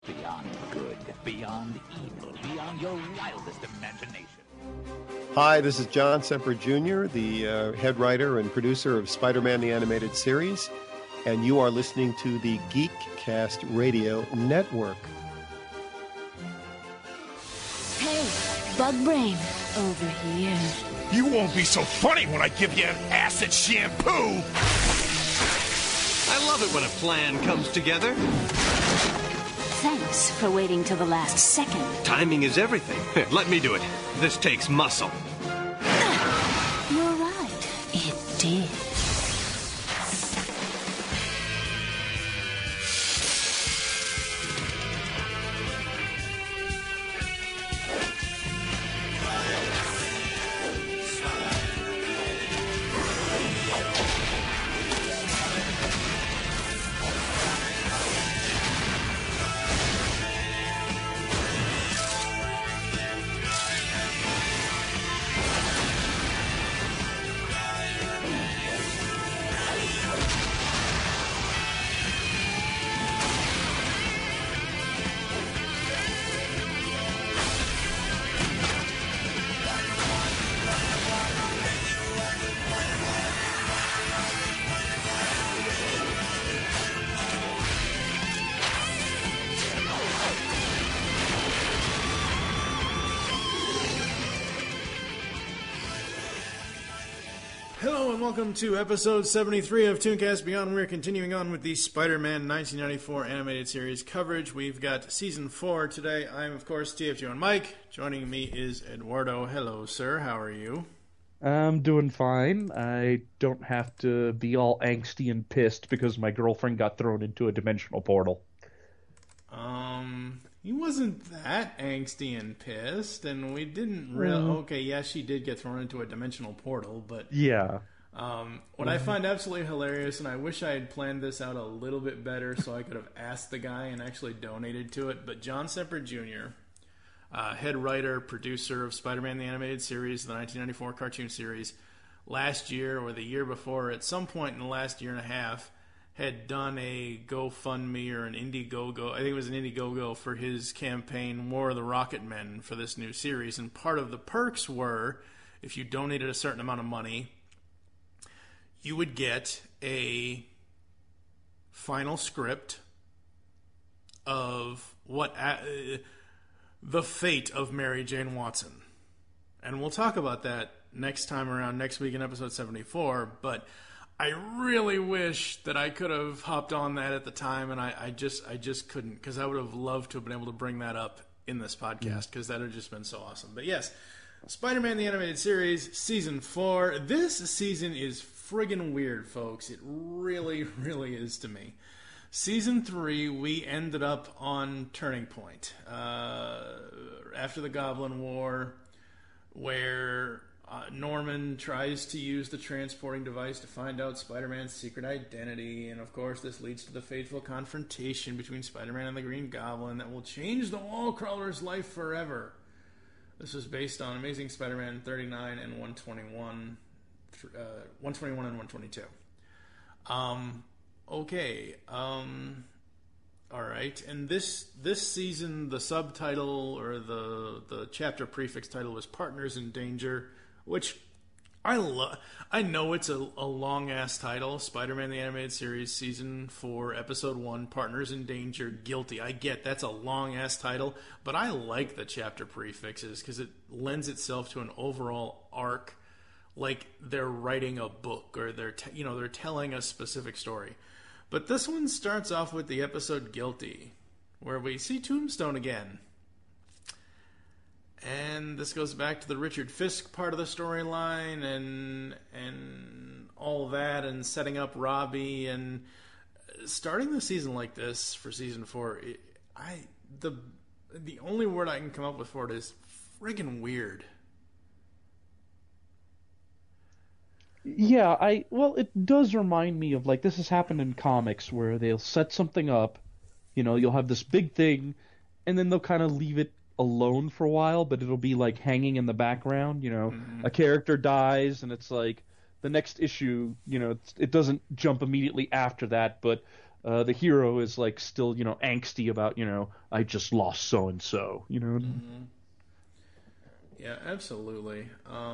Beyond good, beyond evil, beyond your wildest imagination. Hi, this is John Semper Jr., the head writer and producer of Spider-Man the Animated Series, and you are listening to the Geekcast Radio Network. Hey, Bug Brain, over here. You won't be so funny when I give you an acid shampoo! I love it when a plan comes together. Thanks for waiting till the last second. Timing is everything. Here, let me do it. This takes muscle. You're right. It did. Welcome to episode 73 of Tooncast Beyond. We're continuing on with the Spider-Man 1994 animated series coverage. We've got season 4 today. I'm, of course, TFG and Mike. Joining me is Eduardo. Hello, sir. How are you? I'm doing fine. I don't have to be all angsty and pissed because my girlfriend got thrown into a dimensional portal. He wasn't that angsty and pissed, and we didn't really... Okay, yeah, she did get thrown into a dimensional portal, but... Yeah. What I find absolutely hilarious, and I wish I had planned this out a little bit better so I could have asked the guy and actually donated to it, but John Semper Jr., head writer, producer of Spider-Man the Animated Series, the 1994 cartoon series, last year or the year before, at some point in the last year and a half, had done a GoFundMe or an Indiegogo, I think it was an Indiegogo, for his campaign, War of the Rocket Men, for this new series. And part of the perks were, if you donated a certain amount of money, you would get a final script of the fate of Mary Jane Watson. And we'll talk about that next time around, next week in episode 74, but I really wish that I could have hopped on that at the time, and I just couldn't, because I would have loved to have been able to bring that up in this podcast, because that would have just been so awesome. But yes, Spider-Man the Animated Series, Season 4. This season is friggin' weird, folks. It really, really is to me. Season 3, we ended up on Turning Point. After the Goblin War, where... Norman tries to use the transporting device to find out Spider-Man's secret identity, and of course this leads to the fateful confrontation between Spider-Man and the Green Goblin that will change the Wallcrawler's life forever. This was based on Amazing Spider-Man 39 and 121, 121 and 122. Alright, and this season, the subtitle, or the chapter prefix title was Partners in Danger, which I love. I know it's a long-ass title, Spider-Man the Animated Series, Season 4, Episode 1, Partners in Danger, Guilty. I get that's a long-ass title, but I like the chapter prefixes because it lends itself to an overall arc, like they're writing a book, or they're telling a specific story. But this one starts off with the episode Guilty, where we see Tombstone again. And this goes back to the Richard Fisk part of the storyline and all that, and setting up Robbie, and starting the season like this for season 4. The only word I can come up with for it is friggin' weird. Yeah, it does remind me of, like, this has happened in comics where they'll set something up, you'll have this big thing, and then they'll kind of leave it alone for a while, but it'll be like hanging in the background. A character dies, and it's like the next issue, it doesn't jump immediately after that, but the hero is like still, angsty about, I just lost so and so, Yeah, absolutely.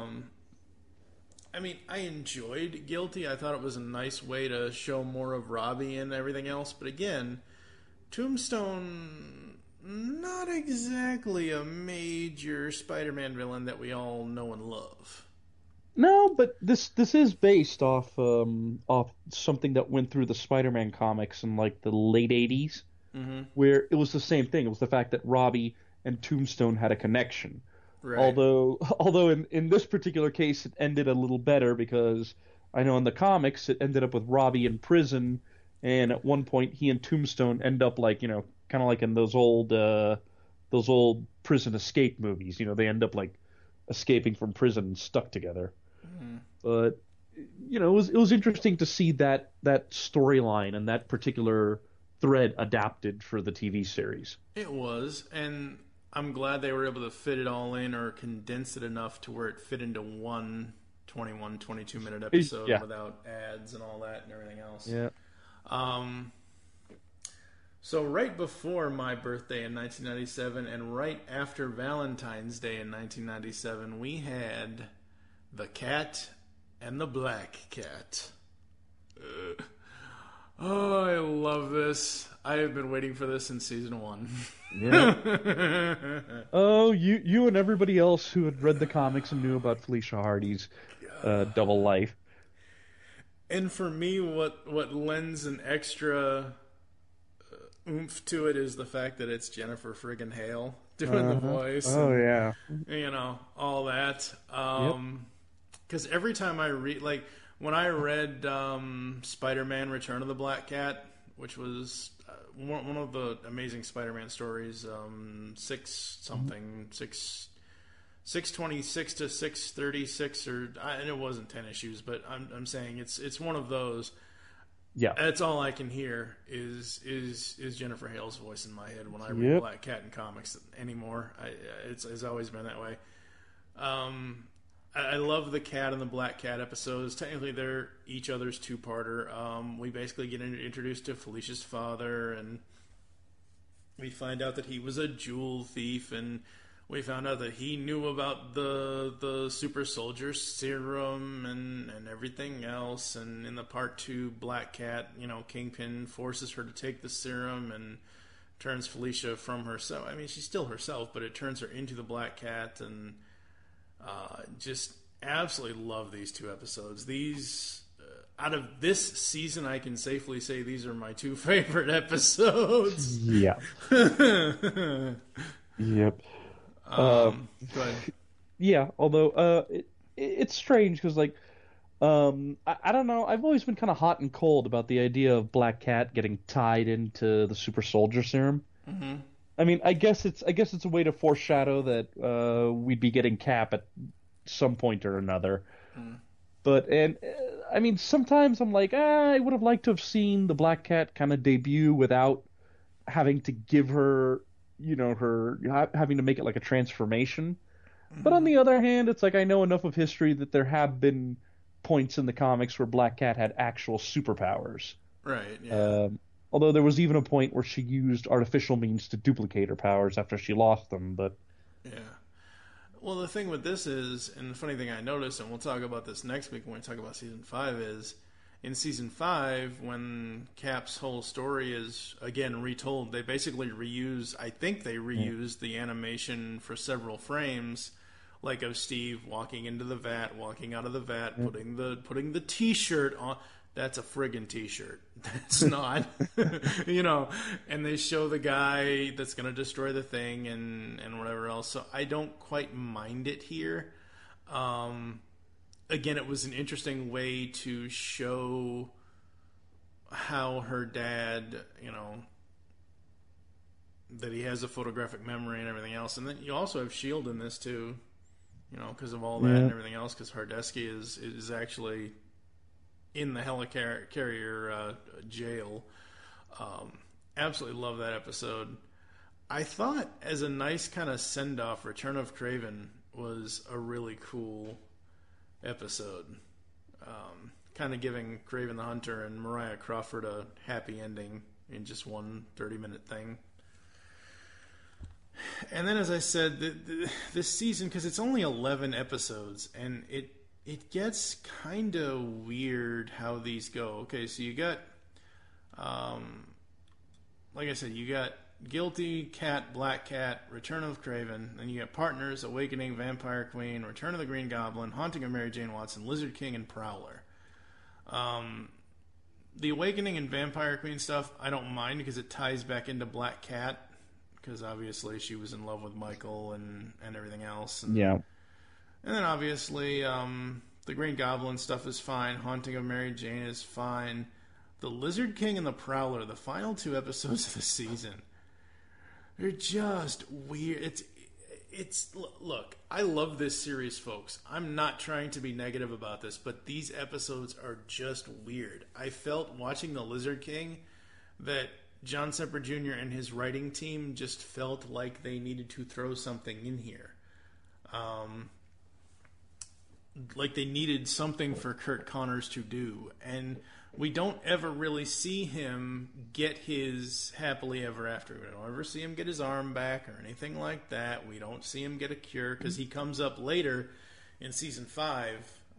I mean, I enjoyed Guilty. I thought it was a nice way to show more of Robbie and everything else. But again, Tombstone, not exactly a major Spider-Man villain that we all know and love. No, but this is based off something that went through the Spider-Man comics in like the late '80s, where it was the same thing. It was the fact that Robbie and Tombstone had a connection. Right. Although in this particular case it ended a little better, because I know in the comics it ended up with Robbie in prison, and at one point he and Tombstone end up like, kind of like in those old prison escape movies. They end up like escaping from prison and stuck together. But it was interesting to see that storyline and that particular thread adapted for the TV series. It was, and I'm glad they were able to fit it all in, or condense it enough to where it fit into one 21, 22-minute episode without ads and all that and everything else. Yeah. So right before my birthday in 1997 and right after Valentine's Day in 1997, we had The Cat and the Black Cat. Oh, I love this. I have been waiting for this since season 1. Yeah. Oh, you and everybody else who had read the comics and knew about Felicia Hardy's double life. And for me, what lends an extra oomph to it is the fact that it's Jennifer friggin' Hale doing the voice. Oh, and, yeah. All that. Because every time I read, like, when I read Spider-Man Return of the Black Cat, which was one of the amazing Spider-Man stories, 626 to 636, and it wasn't 10 issues, but I'm saying it's one of those. Yeah, that's all I can hear is Jennifer Hale's voice in my head when I read Black Cat in comics anymore. It's always been that way. I love the Cat and the Black Cat episodes. Technically, they're each other's two-parter. We basically get introduced to Felicia's father, and we find out that he was a jewel thief, and we found out that he knew about the super soldier serum and everything else. And in the part 2, Black Cat, Kingpin forces her to take the serum and turns Felicia from herself. I mean, she's still herself, but it turns her into the Black Cat, and just absolutely love these 2 episodes. These, out of this season, I can safely say these are my 2 favorite episodes. Yeah. Yep. Go ahead. Yeah, although it's strange because, like, I don't know. I've always been kind of hot and cold about the idea of Black Cat getting tied into the super soldier serum. Mm-hmm. I mean, I guess it's a way to foreshadow that we'd be getting Cap at some point or another. But I mean, sometimes I'm like, I would have liked to have seen the Black Cat kind of debut without having to give her, having to make it like a transformation. But on the other hand, it's like I know enough of history that there have been points in the comics where Black Cat had actual superpowers. Right. Yeah. Although there was even a point where she used artificial means to duplicate her powers after she lost them, but... Yeah. Well, the thing with this is, and the funny thing I noticed, and we'll talk about this next week when we talk about Season 5, is in Season 5, when Cap's whole story is, again, retold, they basically reused the animation for several frames, like of Steve walking into the vat, walking out of the vat, putting the T-shirt on... That's a friggin' T-shirt. That's not, and they show the guy that's going to destroy the thing and whatever else. So I don't quite mind it here. Again, it was an interesting way to show how her dad, that he has a photographic memory and everything else. And then you also have S.H.I.E.L.D. in this too, because of all that and everything else, because Hardesky is actually... in the helicarrier jail. Absolutely love that episode. I thought, as a nice kind of send-off, Return of Kraven was a really cool episode. kind of giving Kraven the Hunter and Mariah Crawford a happy ending in just one 30-minute thing. And then, as I said, this season, because it's only 11 episodes, and it gets kind of weird how these go. Okay, so you got, like I said, you got Guilty, Cat, Black Cat, Return of Kraven, then you got Partners, Awakening, Vampire Queen, Return of the Green Goblin, Haunting of Mary Jane Watson, Lizard King, and Prowler. The Awakening and Vampire Queen stuff, I don't mind because it ties back into Black Cat, because obviously she was in love with Michael and everything else. And, yeah. And then obviously the Green Goblin stuff is fine. Haunting of Mary Jane is fine. The Lizard King and the Prowler, the final 2 episodes of the season, they're just weird. Look, I love this series, folks. I'm not trying to be negative about this, but these episodes are just weird. I felt watching the Lizard King that John Semper Jr. and his writing team just felt like they needed to throw something in here. Like they needed something for Curt Connors to do. And we don't ever really see him get his happily ever after. We don't ever see him get his arm back or anything like that. We don't see him get a cure because he comes up later in season 5,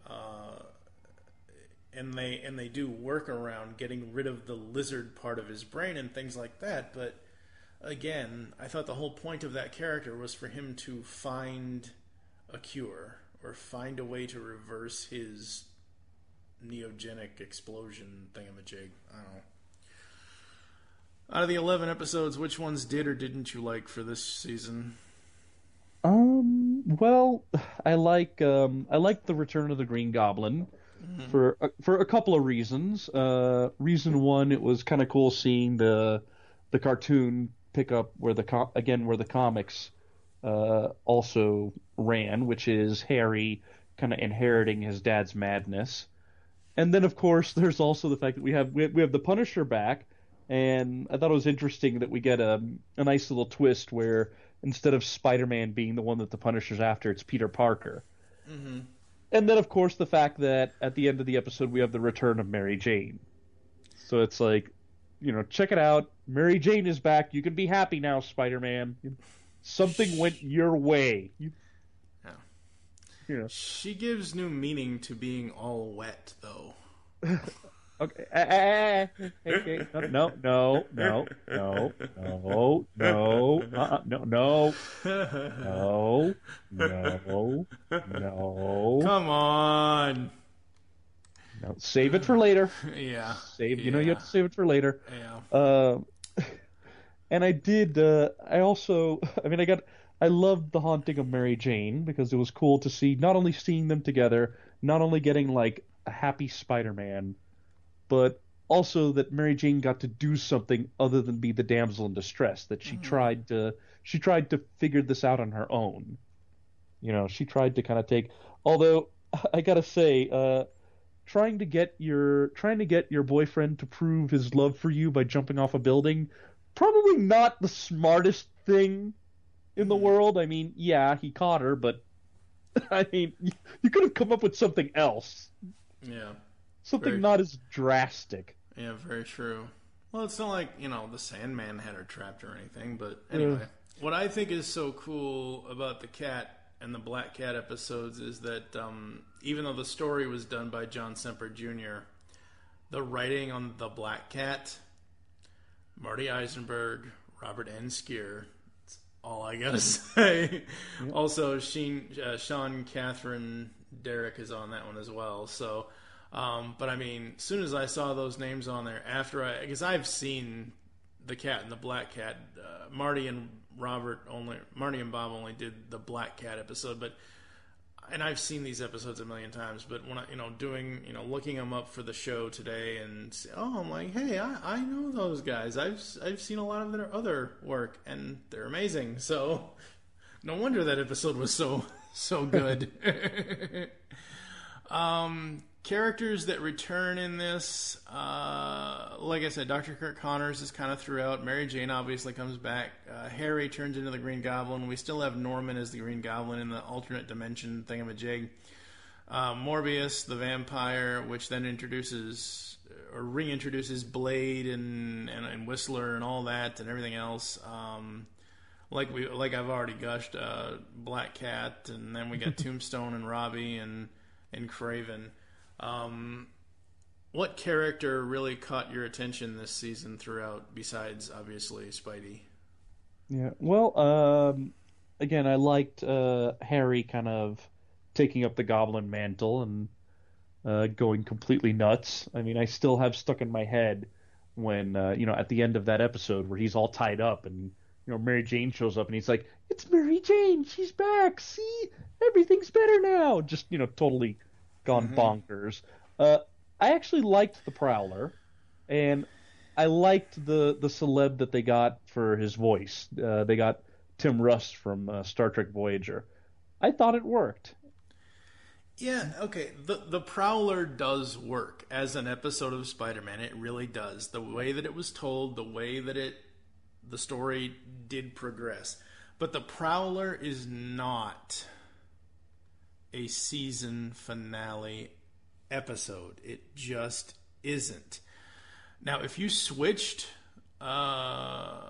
and they do work around getting rid of the lizard part of his brain and things like that. But again, I thought the whole point of that character was for him to find a cure or find a way to reverse his neogenic explosion thingamajig. I don't know. Out of the 11 episodes, which ones did or didn't you like for this season? Well, I like the Return of the Green Goblin for a couple of reasons. Reason one, it was kind of cool seeing the cartoon pick up where the comics also ran, which is Harry kind of inheriting his dad's madness. And then, of course, there's also the fact that we have the Punisher back, and I thought it was interesting that we get a nice little twist where instead of Spider-Man being the one that the Punisher's after, it's Peter Parker. Mm-hmm. And then, of course, the fact that at the end of the episode we have the return of Mary Jane. So it's like, check it out. Mary Jane is back. You can be happy now, Spider-Man. Something went your way. She gives new meaning to being all wet, though. Okay. No. Come on. No, save it for later. Yeah. You have to save it for later. Yeah. And I did. I loved The Haunting of Mary Jane because it was cool to see not only seeing them together, not only getting like a happy Spider-Man, but also that Mary Jane got to do something other than be the damsel in distress. That she tried to figure this out on her own. She tried to kind of take. Although I gotta say, trying to get your boyfriend to prove his love for you by jumping off a building, probably not the smartest thing in the world. I mean, yeah, he caught her, but I mean, you could have come up with something else. Yeah. Something not as drastic. Yeah, very true. Well, it's not like, the Sandman had her trapped or anything, but anyway. What I think is so cool about the Cat and the Black Cat episodes is that even though the story was done by John Semper Jr., the writing on the Black Cat, Marty Eisenberg, Robert N. Skier, that's all I gotta say. Yep. Also, Sean Catherine Derrick is on that one as well. So, but I mean, as soon as I saw those names on there, because I've seen the Cat and the Black Cat, Marty and Bob only did the Black Cat episode, and I've seen these episodes a million times, but when I, looking them up for the show today and I'm like, hey, I know those guys. I've seen a lot of their other work and they're amazing. So no wonder that episode was so good. Characters that return in this, like I said, Dr. Curt Connors is kind of throughout. Mary Jane obviously comes back. Harry turns into the Green Goblin. We still have Norman as the Green Goblin in the alternate dimension thingamajig. Morbius, the vampire, which then introduces or reintroduces Blade and Whistler and all that and everything else. Like I've already gushed, Black Cat, and then we got Tombstone and Robbie and Craven. What character really caught your attention this season throughout, besides obviously Spidey? Yeah, well, again, I liked Harry kind of taking up the Goblin mantle and going completely nuts. I mean, I still have stuck in my head when at the end of that episode where he's all tied up and Mary Jane shows up and he's like, "It's Mary Jane, she's back. See, everything's better now." Just totally gone bonkers. I actually liked the Prowler, and I liked the celeb that they got for his voice. They got Tim Russ from Star Trek Voyager. I thought it worked. Yeah, okay. The Prowler does work as an episode of Spider-Man. It really does. The way that it was told, the way that the story did progress. But the Prowler is not a season finale episode. It just isn't. Now, if you switched the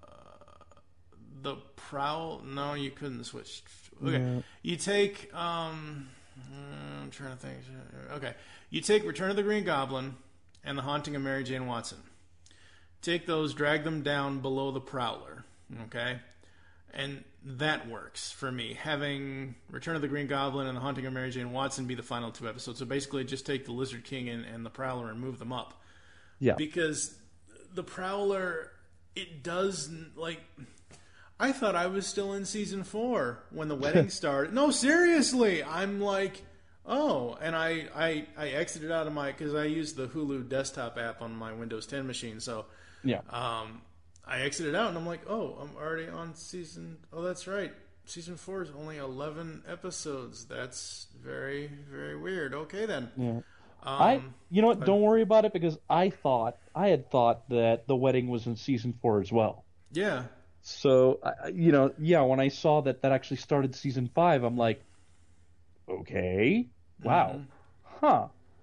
Prowl... No, you couldn't switch. Okay. Yeah. You take... I'm trying to think. Okay. You take Return of the Green Goblin and The Haunting of Mary Jane Watson. Take those, drag them down below the Prowler. Okay? And that works for me. Having Return of the Green Goblin and The Haunting of Mary Jane Watson be the final two episodes. So basically just take the Lizard King and the Prowler and move them up. Yeah. Because the Prowler, it does, I thought I was still in season 4 when the wedding started. No, seriously. I'm like, oh. And I exited out of because I use the Hulu desktop app on my Windows 10 machine. So yeah. I exited out and I'm like, oh, I'm already on season. Oh, that's right. Season 4 is only 11 episodes. That's very, very weird. Okay, then. Yeah. You know what? Don't worry about it because I had thought that the wedding was in season 4 as well. Yeah. So, when I saw that actually started season 5, I'm like, okay, wow, huh.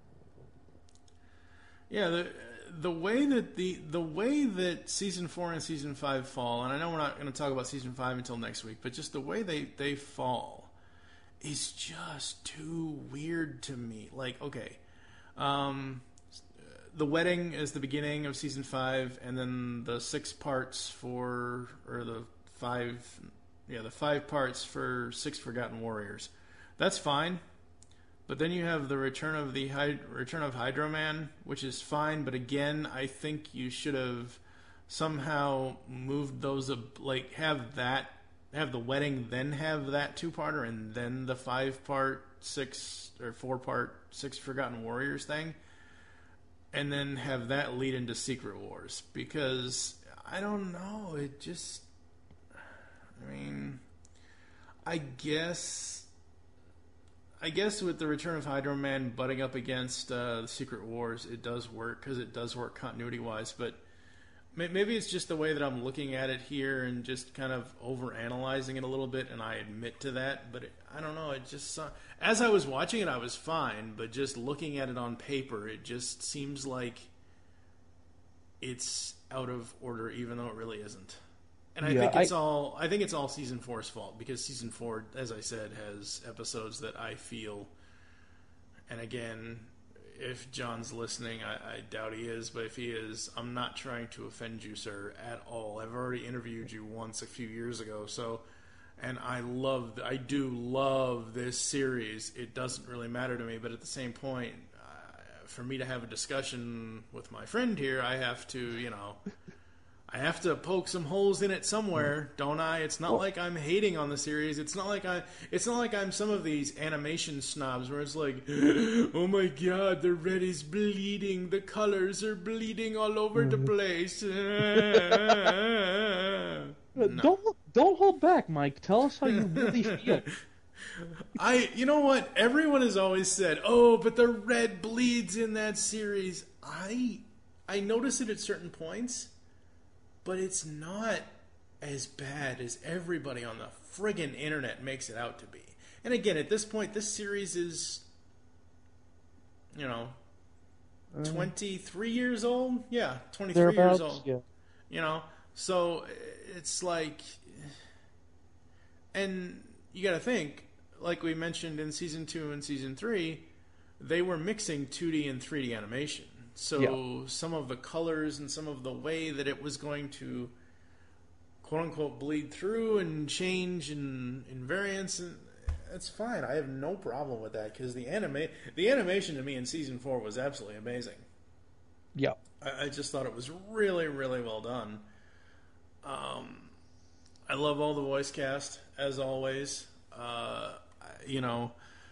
Yeah, the way that season 4 and season 5 fall, and I know we're not going to talk about season 5 until next week, but just the way they fall is just too weird to me. Like, okay, the wedding is the beginning of season 5, and then the 6 parts the 5 parts for 6 Forgotten Warriors. That's fine. But then you have the Return of Hydro Man, which is fine. But again, I think you should have somehow moved those have the wedding, then have that 2-parter, and then the 5-part 6 or 4-part 6 Forgotten Warriors thing, and then have that lead into Secret Wars. Because I don't know, it just, I mean, I guess with the Return of Hydro Man butting up against the Secret Wars, it does work because it does work continuity-wise. But maybe it's just the way that I'm looking at it here and just kind of over-analyzing it a little bit, and I admit to that. But I don't know. It just as I was watching it, I was fine. But just looking at it on paper, it just seems like it's out of order, even though it really isn't. And I think it's all season 4's fault, because season 4, as I said, has episodes that I feel, and again, if John's listening, I doubt he is, but if he is, I'm not trying to offend you, sir, at all. I've already interviewed you once a few years ago, and I do love this series. It doesn't really matter to me, but at the same point, for me to have a discussion with my friend here, I have to poke some holes in it somewhere, don't I? It's not like I'm hating on the series. It's not like I'm some of these animation snobs where it's like, oh my god, the red is bleeding, the colors are bleeding all over the place. No. Don't hold back, Mike. Tell us how you really feel. You know what? Everyone has always said, oh, but the red bleeds in that series. I notice it at certain points. But it's not as bad as everybody on the friggin' internet makes it out to be. And again, at this point, this series is you know, 23 years old. Yeah, 23 Thereabouts, years old. yeah. You know, so it's like, and you got to think, like we mentioned in season 2 and season 3, they were mixing 2D and 3D animation. So some of the colors and some of the way that it was going to, quote unquote, bleed through and change in variants, and it's fine. I have no problem with that because the animation to me in season 4 was absolutely amazing. Yeah. I just thought it was really, really well done. I love all the voice cast, as always. You know,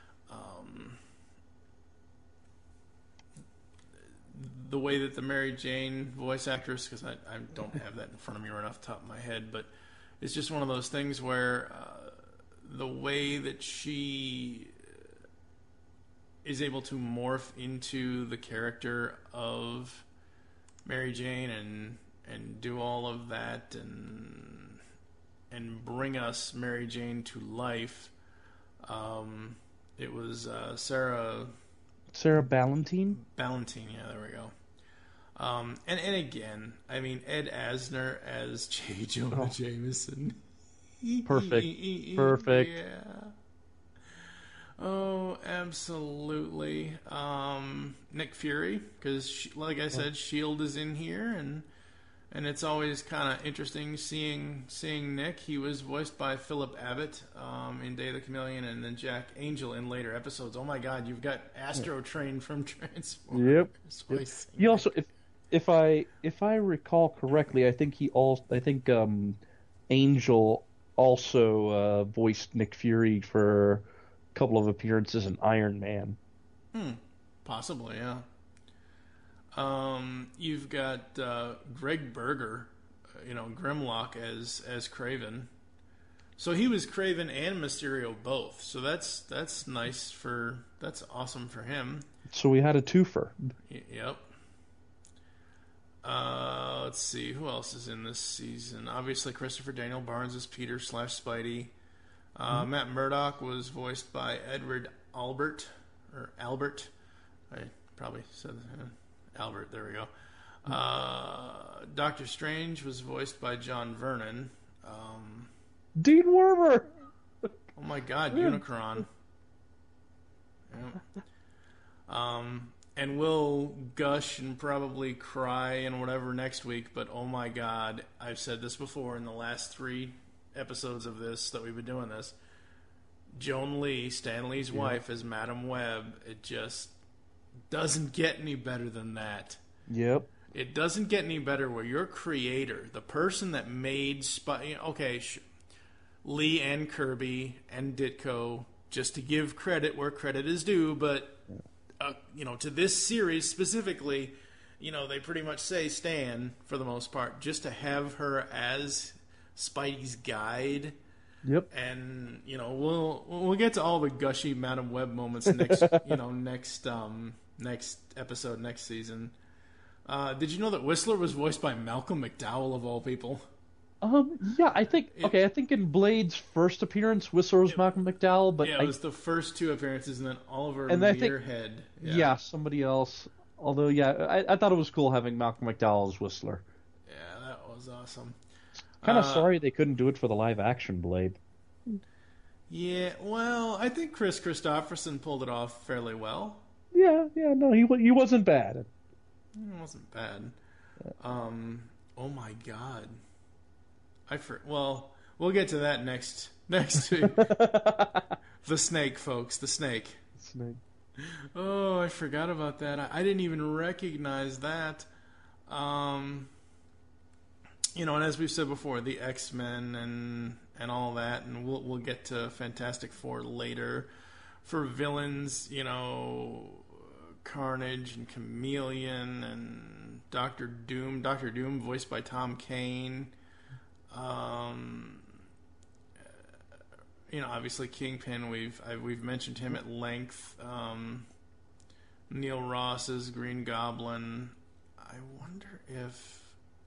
the way that the Mary Jane voice actress, because I don't have that in front of me right off the top of my head, but it's just one of those things where the way that she is able to morph into the character of Mary Jane and do all of that and bring us Mary Jane to life. It was Sarah Ballantine? Ballantine, yeah, there we go. And again, I mean, Ed Asner as J. Jonah Jameson. Perfect. Yeah. Oh, absolutely. Nick Fury, because like I said, S.H.I.E.L.D. is in here, and it's always kind of interesting seeing Nick. He was voiced by Philip Abbott in Day of the Chameleon, and then Jack Angel in later episodes. Oh my God, you've got Astro Train from Transformers. Yep. He also, if I recall correctly, I think Angel also voiced Nick Fury for a couple of appearances in Iron Man. Possibly, yeah. You've got Greg Berger, Grimlock as Kraven. So he was Kraven and Mysterio both. So that's nice that's awesome for him. So we had a twofer. Yep. Let's see, who else is in this season? Obviously, Christopher Daniel Barnes is Peter / Spidey. Matt Murdock was voiced by Edward Albert. I probably said Albert, there we go. Doctor Strange was voiced by John Vernon. Dean Wormer! Oh my God, Unicron. Yeah. And we'll gush and probably cry and whatever next week, but oh my God, I've said this before in the last 3 episodes of this that we've been doing this. Joan Lee, Stan Lee's wife, as Madam Web, it just doesn't get any better than that. Yep. It doesn't get any better where your creator, the person that made Lee and Kirby and Ditko, just to give credit where credit is due, but to this series specifically, they pretty much say Stan for the most part, just to have her as Spidey's guide. Yep. And we'll get to all the gushy Madam Web moments next next episode, next season. Did you know that Whistler was voiced by Malcolm McDowell of all people? Yeah, I think in Blade's first appearance, Whistler was Malcolm McDowell, but it was the first 2 appearances, and then Oliver and Muirhead. Yeah, somebody else. Although, I thought it was cool having Malcolm McDowell as Whistler. Yeah, that was awesome. Kind of sorry they couldn't do it for the live-action Blade. Yeah, well, I think Chris Christopherson pulled it off fairly well. Yeah, no, he wasn't bad. It wasn't bad. Oh my God. We'll get to that next week. The snake, folks, the snake. Snake. Oh, I forgot about that. I didn't even recognize that. And as we've said before, the X-Men and all that, and we'll get to Fantastic Four later. For villains, Carnage and Chameleon and Doctor Doom. Doctor Doom voiced by Tom Kane. Obviously Kingpin. We've mentioned him at length. Neil Ross's Green Goblin. I wonder if,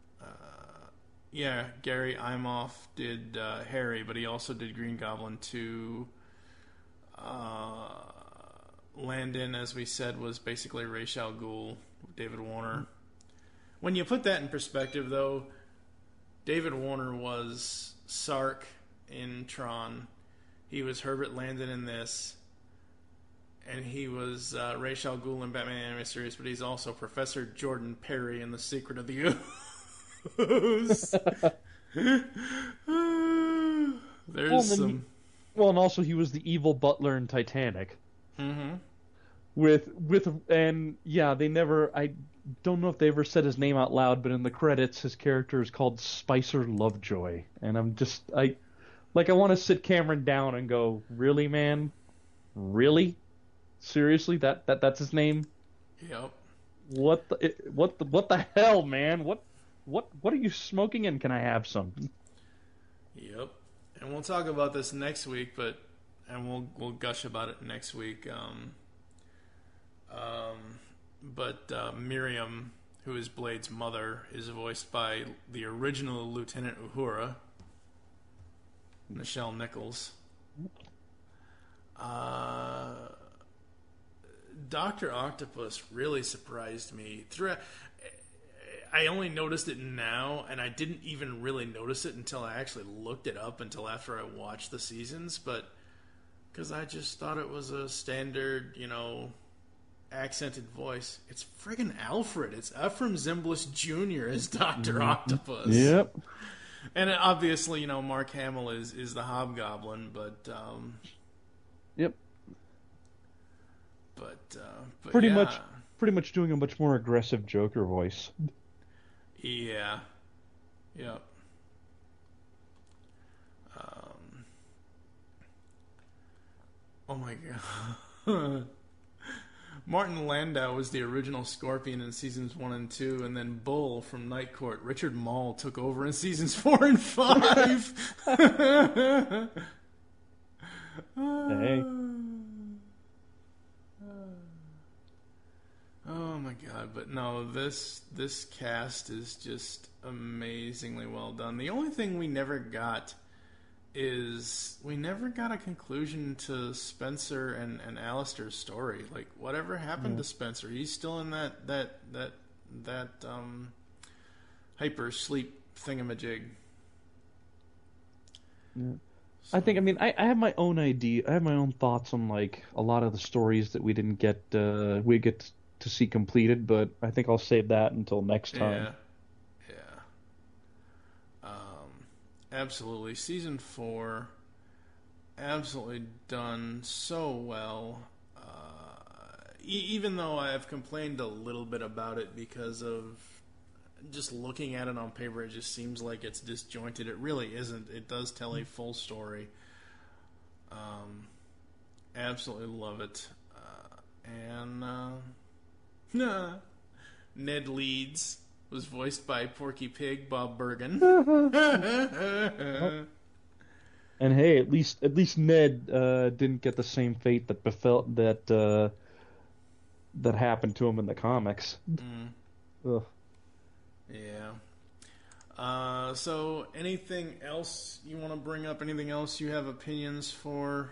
Gary Imhoff did Harry, but he also did Green Goblin too. Landon, as we said, was basically Ra's al Ghul, David Warner. When you put that in perspective, though, David Warner was Sark in Tron. He was Herbert Landon in this. And he was Ra's al Ghul in Batman Animated Series, but he's also Professor Jordan Perry in The Secret of the Ooze. There's some... Well, and also he was the evil butler in Titanic. Mm-hmm. They never... I don't know if they ever said his name out loud, but in the credits, his character is called Spicer Lovejoy. And I'm just... I want to sit Cameron down and go, really, man? Really? Seriously? That's his name? Yep. What the hell, man? What are you smoking, and can I have some? Yep. And we'll talk about this next week, and we'll gush about it next week. But Miriam, who is Blade's mother, is voiced by the original Lieutenant Uhura, Nichelle Nichols. Dr. Octopus really surprised me. I only noticed it now, and I didn't even really notice it until I actually looked it up until after I watched the seasons, but because I just thought it was a standard, accented voice. It's friggin' Alfred. It's Ephraim Zimbalist Jr. as Dr. Octopus. Yep. And obviously, Mark Hamill is the Hobgoblin, but... Yep. But pretty much doing a much more aggressive Joker voice. Yeah. Yep. Oh my god. Martin Landau was the original Scorpion in seasons 1 and 2, and then Bull from Night Court. Richard Mall took over in seasons 4 and 5. Hey. Oh my god, but no, this cast is just amazingly well done. The only thing we never got is we never got a conclusion to Spencer and Alistair's story. Like, whatever happened to Spencer? He's still in that hyper sleep thingamajig. Yeah. So. I have my own idea. I have my own thoughts on like a lot of the stories that we didn't get. We get to see completed, but I think I'll save that until next time. Yeah. Absolutely. Season 4, absolutely done so well. Even though I have complained a little bit about it because of just looking at it on paper, it just seems like it's disjointed. It really isn't. It does tell a full story. Absolutely love it. Ned Leeds was voiced by Porky Pig, Bob Bergen. And hey, at least Ned didn't get the same fate that that happened to him in the comics. Ugh. Yeah. So, anything else you want to bring up? Anything else you have opinions for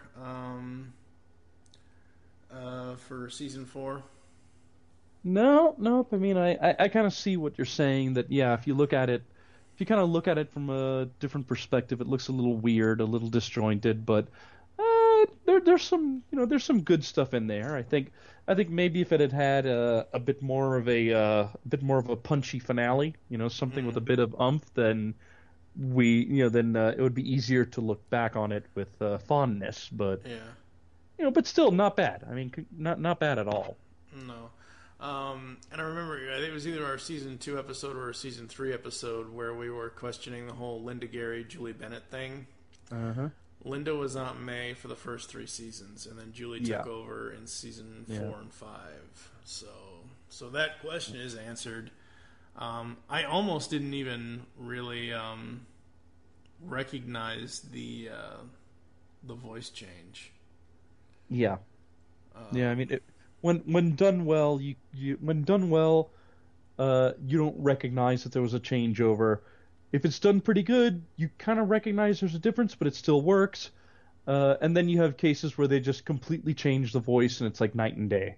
season 4? No. I mean, I kind of see what you're saying. That if you kind of look at it from a different perspective, it looks a little weird, a little disjointed. But there's some good stuff in there. I think maybe if it had a bit more of a punchy finale, something with a bit of oomph, then it would be easier to look back on it with fondness. But but still not bad. I mean, not bad at all. No. And I remember, I think it was either our season 2 episode or our season 3 episode where we were questioning the whole Linda Gary, Julie Bennett thing. Uh-huh. Linda was Aunt May for the first 3 seasons, and then Julie took over in season 4 and 5. So that question is answered. I almost didn't even really recognize the voice change. Yeah. I mean, when done well, you don't recognize that there was a changeover. If it's done pretty good, you kind of recognize there's a difference, but it still works. And then you have cases where they just completely change the voice, and it's like night and day.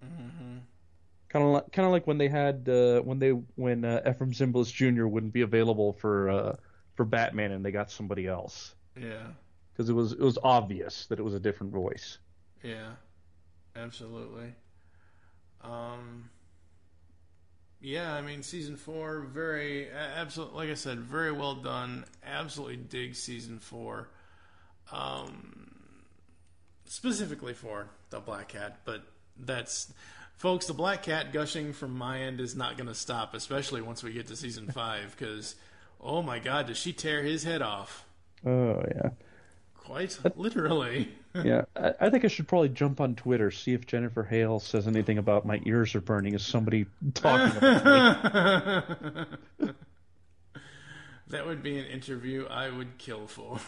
Kind of like when they had when Ephraim Zimbalist Jr. wouldn't be available for Batman, and they got somebody else. Yeah. Because it was obvious that it was a different voice. Yeah. Absolutely. Yeah, I mean, season 4, absolutely, like I said, very well done. Absolutely dig season 4. Specifically for the Black Cat, but folks, the Black Cat gushing from my end is not going to stop, especially once we get to season 5, because, oh my god, does she tear his head off? Oh, yeah. Quite literally. Yeah, I think I should probably jump on Twitter, see if Jennifer Hale says anything about my ears are burning. Is somebody talking about me? That would be an interview I would kill for.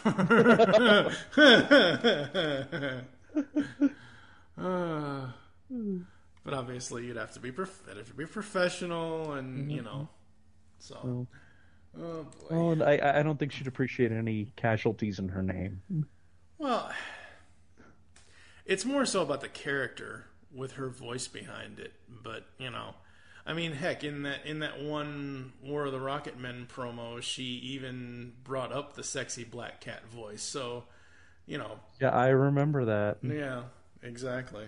But obviously, you'd have to be professional, and you know, so. Oh boy. Oh, and I don't think she'd appreciate any casualties in her name. Well, it's more so about the character with her voice behind it. But you know, I mean, heck, in that one War of the Rocket Men promo, she even brought up the sexy Black Cat voice. So, you know. Yeah, I remember that. Yeah, exactly.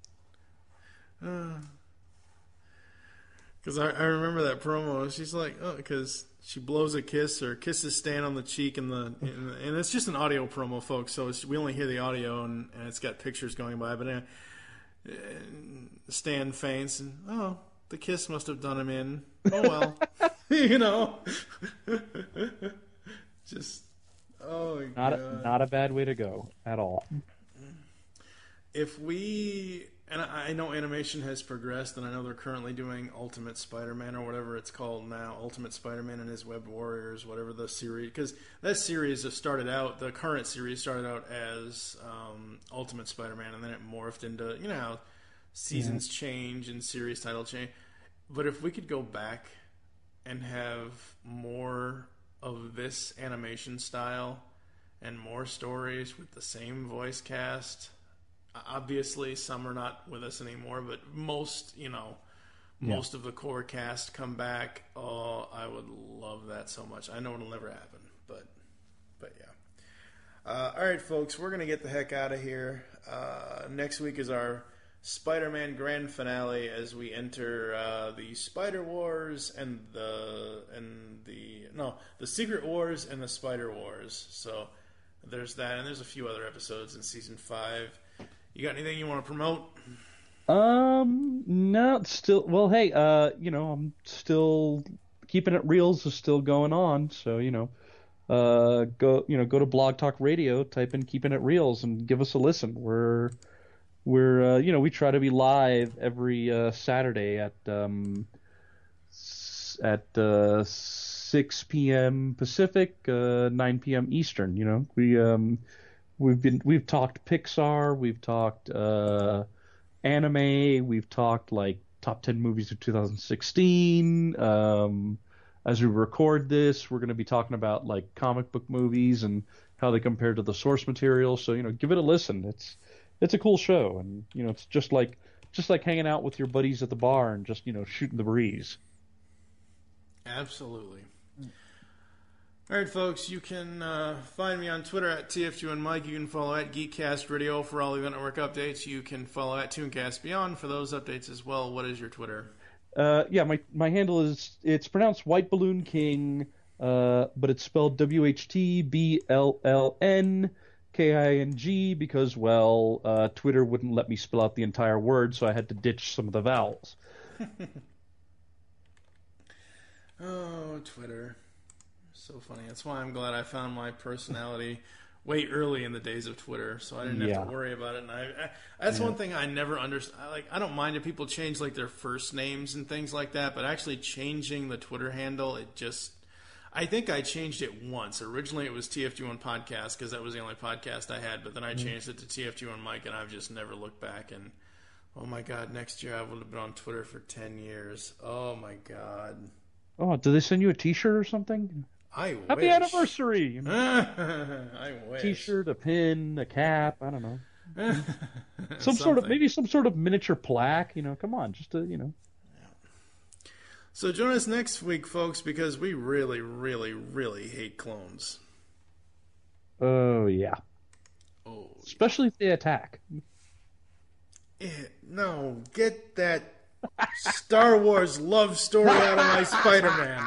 Because I remember that promo. She's like, oh, because she blows a kiss, or kisses Stan on the cheek, and it's just an audio promo, folks. So we only hear the audio, and it's got pictures going by. But Stan faints, and oh, the kiss must have done him in. Oh well, you know. Just oh my god, not a bad way to go at all. If we. And I know animation has progressed, and I know they're currently doing Ultimate Spider-Man, or whatever it's called now, Ultimate Spider-Man and His Webbed Warriors, whatever the series, because that series the current series started out as Ultimate Spider-Man, and then it morphed into, you know how seasons change and series title change. But if we could go back and have more of this animation style and more stories with the same voice cast. Obviously, some are not with us anymore, but most of the core cast come back. Oh, I would love that so much. I know it'll never happen, but yeah. All right, folks, we're gonna get the heck out of here. Next week is our Spider-Man grand finale as we enter the Spider Wars and the Secret Wars and the Spider Wars. So there's that, and there's a few other episodes in season 5. You got anything you want to promote? No, still. Well, hey, I'm still keeping it reals is still going on. So go to Blog Talk Radio, type in "Keeping It Reals" and give us a listen. We're we try to be live every Saturday at 6 p.m. Pacific, 9 p.m. Eastern. We've talked Pixar, we've talked anime, we've talked like top 10 movies of 2016. As we record this, we're going to be talking about like comic book movies and how they compare to the source material. So give it a listen. It's a cool show, and it's just like hanging out with your buddies at the bar and just shooting the breeze. Absolutely. All right, folks, you can find me on Twitter at TFG1Mike. You can follow at Geekcast Radio for all Event Network updates. You can follow at Tooncast Beyond for those updates as well. What is your Twitter? My handle it's pronounced White Balloon King, but it's spelled WHTBLLNKING because, Twitter wouldn't let me spell out the entire word, so I had to ditch some of the vowels. Oh, Twitter. So funny. That's why I'm glad I found my personality way early in the days of Twitter, so I didn't have to worry about it. And that's one thing I never understood. I don't mind if people change like their first names and things like that, but actually changing the Twitter handle, I think I changed it once. Originally it was TFG1 Podcast because that was the only podcast I had, but then I changed it to TFG1 Mike, and I've just never looked back. And oh my God, next year I would have been on Twitter for 10 years. Oh my God. Oh, did they send you a T-shirt or something? I Happy wish. anniversary! I wish. T-shirt, a pin, a cap. I don't know. Some Something. sort of miniature plaque. Come on, just to. So join us next week, folks, because we really, really, really hate clones. Oh yeah. Oh, Especially if they attack. no, get that Star Wars love story out of my Spider-Man.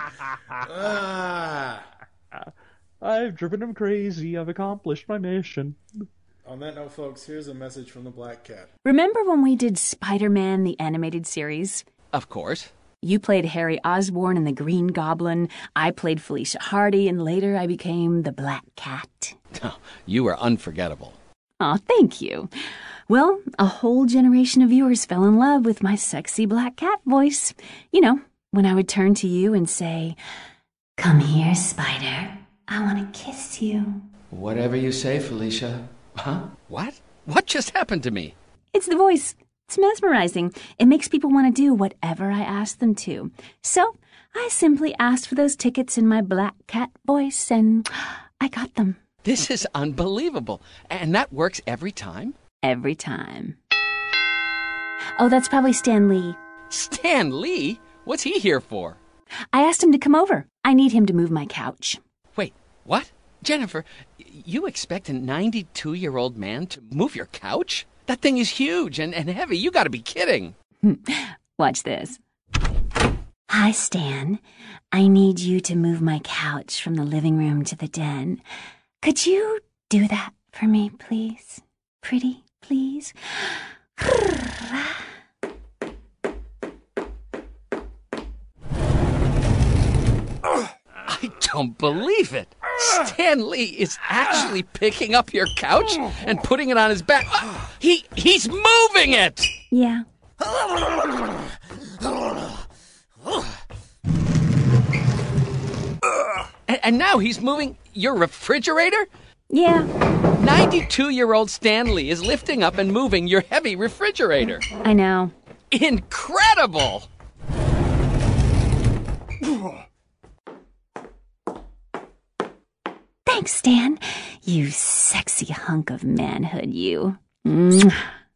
I've driven him crazy. I've accomplished my mission. On that note, folks, here's a message from the Black Cat. Remember when we did Spider-Man, the animated series? Of course. You played Harry Osborn in The Green Goblin. I played Felicia Hardy, and later I became the Black Cat. Oh, you were unforgettable. Aw, thank you. Well, a whole generation of viewers fell in love with my sexy Black Cat voice. When I would turn to you and say, "Come here, Spider. I want to kiss you." Whatever you say, Felicia. Huh? What? What just happened to me? It's the voice. It's mesmerizing. It makes people want to do whatever I ask them to. So I simply asked for those tickets in my Black Cat voice, and I got them. This is unbelievable. And that works every time? Every time. Oh, that's probably Stan Lee. Stan Lee? What's he here for? I asked him to come over. I need him to move my couch. Wait, what? Jennifer, you expect a 92-year-old man to move your couch? That thing is huge and heavy. You gotta be kidding. Watch this. Hi, Stan. I need you to move my couch from the living room to the den. Could you do that for me, please? Pretty, please? I don't believe it. Stan Lee is actually picking up your couch and putting it on his back. He's moving it! Yeah. And now he's moving your refrigerator? Yeah. 92-year-old Stan Lee is lifting up and moving your heavy refrigerator. I know. Incredible! Thanks, Stan. You sexy hunk of manhood, you. Huh.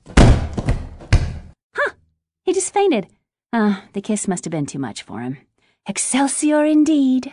He just fainted. The kiss must have been too much for him. Excelsior indeed.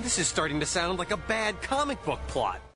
This is starting to sound like a bad comic book plot.